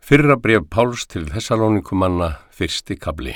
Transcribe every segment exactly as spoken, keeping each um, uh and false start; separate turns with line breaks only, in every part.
Fyrra bréf Páls til Þessalónikumanna, fyrsti kafli.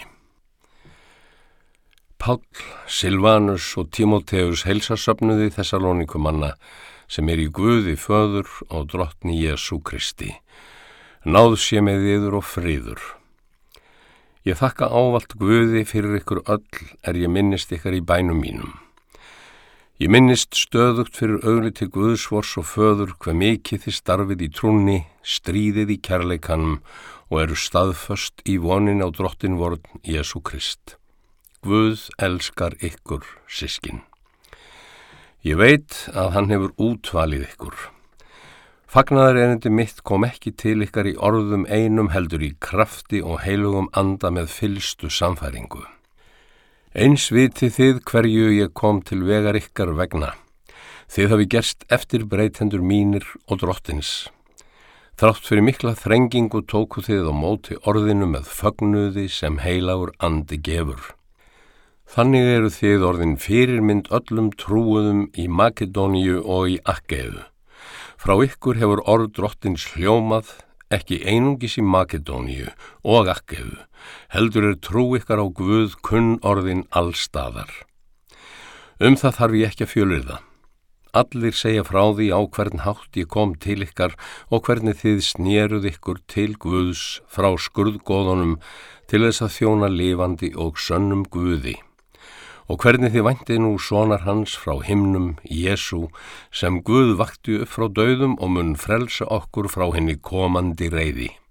Páll, Silvanus og Tímóteus heilsasöfnuði Þessalónikumanna sem er í Guði Föður og drottni Jesú Kristi. Náð sé með yður og friður. Ég þakka ávallt Guði fyrir ykkur öll er ég minnist ykkar í bænum mínum. Ég minnist stöðugt fyrir augliti Guðsvors og Föður hve mikið þið starfið í trúnni, stríðið í kærleikanum og eru staðföst í vonin á drottinvorn Jesú Krist. Guð elskar ykkur, systkin. Ég veit að hann hefur útvalið ykkur. Fagnaðarerindi mitt kom ekki til ykkar í orðum einum heldur í krafti og heilugum anda með fyllstu sannfæringu. Eins vitið þið hverju ég kom til vegar ykkar vegna. Þið hafi gerst eftirbreytendur mínir og drottins. Þrátt fyrir mikla þrengingu tóku þið á móti orðinu með fögnuði sem heilagur andi gefur. Þannig eru þið orðin fyrirmynd öllum trúuðum í Makedóníu og í Akkeu. Frá ykkur hefur orð drottins hljómað, ekki einungis í Makedóníu og Akkeu, heldur er trú ykkar á Guð kunn orðin allstaðar. Um það þarf ég ekki að fjölyrða. Allir segja frá því á hvern hátt ég kom til ykkar og hvernig þið snéruð ykkur til Guðs frá skurðgoðunum til þess að þjóna lifandi og sönnum Guði. Og hvernig þið væntið nú sonar hans frá himnum, Jesú, sem Guð vakti upp frá dauðum og mun frelsa okkur frá henni komandi reiði.